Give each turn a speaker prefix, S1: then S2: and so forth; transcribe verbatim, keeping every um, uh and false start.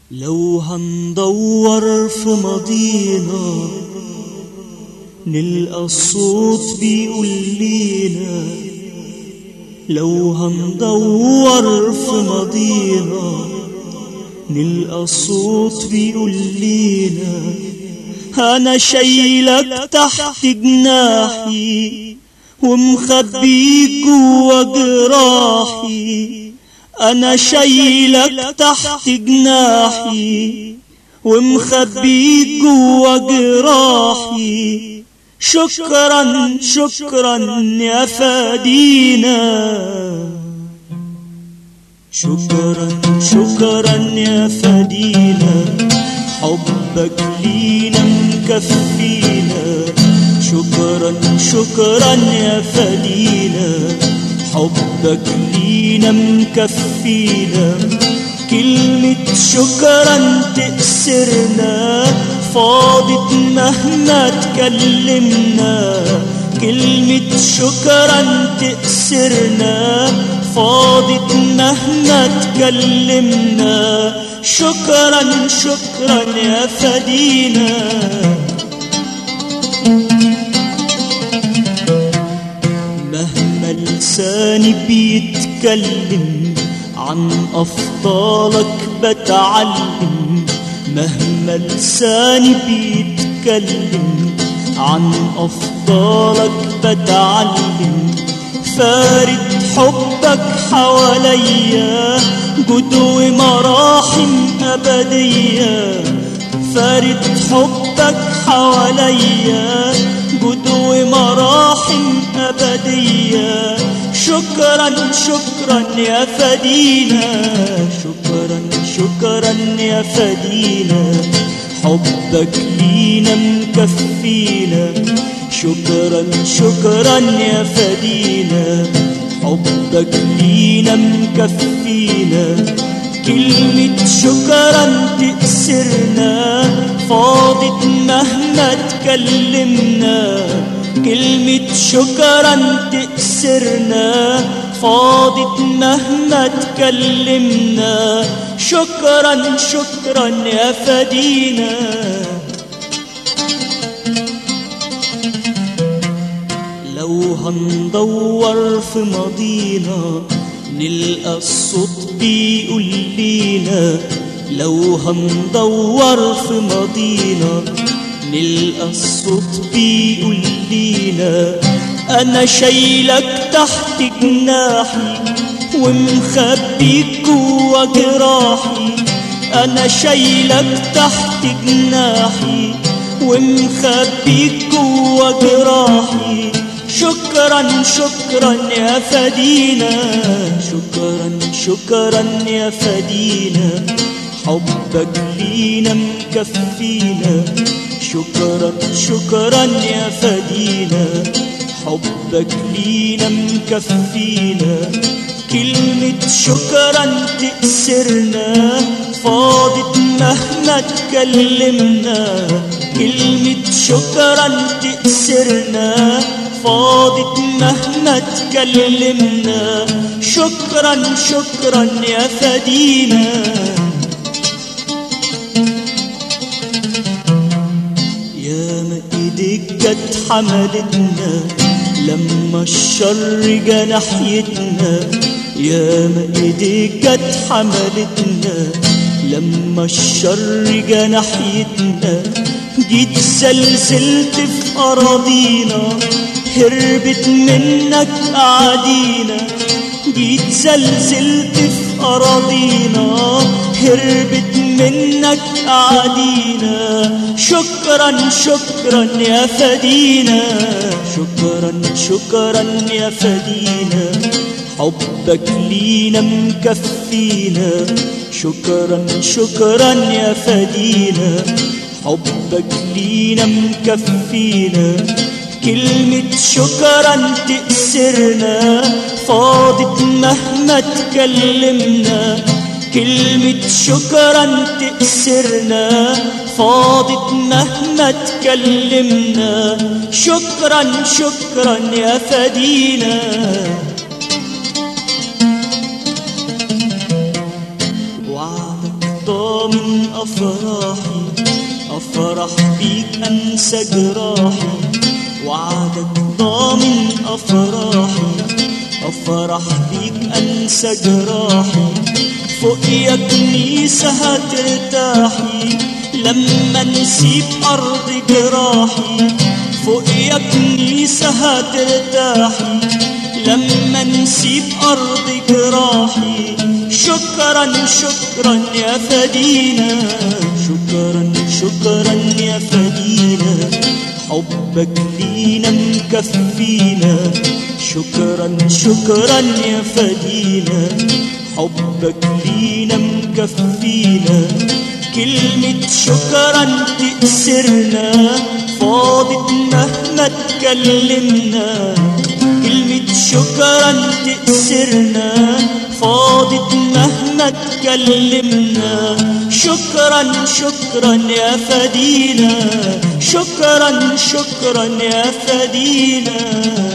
S1: لو هندور في ماضينا نلقى الصوت بيقول لينا، لو هندور في ماضينا نلقى الصوت بيقول لينا، أنا شايلك تحت جناحي ومخبيك جوا جراحي، أنا شايلك تحت جناحي ومخبيك جوا جراحي، شكرا شكرا يا فدينا، شكرا شكرا يا فدينا، حبك لينا مكفينا، شكرا شكرا يا فدينا، حبك لينا مكفينا، كلمة شكرا تأسرنا فاضت مهما تكلمنا، كلمة شكرا تأسرنا فاضت مهما تكلمنا، شكرا شكرا يا فدينا. مهما لساني بيتكلم عن أفضالك بتعلم، مهما لساني بيتكلم عن أفضالك بتعلم، فارد حبك حواليا جود ومراحم أبدية، فارد حبك حواليا جود ومراحم أبدية، شكرا شكرا يا فدينا، شكرا شكرا يا فدينا، حبك لينا مكفينا، شكرا شكرا يا فدينا، حبك لينا مكفينا، كلمة شكرا تأسرنا فاضت مهما تكلمنا، كلمة شكرا تأسرنا فاضت مهما تكلمنا، شكرا شكرا يا فدينا. لو هندور في ماضينا نلقى الصوت بيقول لينا، لو هندور في ماضينا نلقى الصوت بيقول لينا، أنا شايلك تحت جناحي ومخبيك جوا جراحي، أنا شايلك تحت جناحي ومخبيك جوا جراحي، شكرا شكرا يا فدينا، شكرا شكرا يا فدينا، حبك لينا مكفينا، شكرا شكرا يا فدينا، حبك لينا مكفينا، كلمة شكرا تأسرنا فاضت مهما تكلمنا، كلمة شكرا تأسرنا فاضت مهما تكلمنا، شكرا شكرا يا فدينا. يا ما ايديك جت حملتنا لما الشر جا ناحيتنا، يا ما ايديك جت حملتنا لما الشر جا ناحيتنا، جيت زلزلت في أراضينا هربت منك أعادينا، جيت زلزلت في أراضينا هربت منك أعادينا، شكرا شكرا يا فدينا، شكرا شكرا يا فدينا، حبك لينا مكفينا، شكرا شكرا يا فدينا، حبك لينا مكفينا، كلمة شكرا تأسرنا فاضت مهما تكلمنا، كلمة شكرا تأسرنا فاضت مهما تكلمنا، شكرا شكرا يا فدينا. ضامن أفراحي، أفرح بيك أنسى جراحي، وعدك ضامن أفراحي، أفرح بيك أنسى جراحي. فوق يا كنيسة هترتاحي لما نسيب أرض جراحي، فوق يا كنيسة هترتاحي لما نسيب أرض جراحي. شكرا شكرا يا فدينا، شكرا شكرا يا فدينا، حبك لينا مكفينا. شكرا شكرا يا فدينا، حبك لينا مكفينا. كلمة شكرا تأسرنا فاضت مهما تكلمنا، كلمة شكرا تأسرنا فاضت مهما تكلمنا. شكرا شكرا يا فدينا، شكرا شكرا يا فدينا.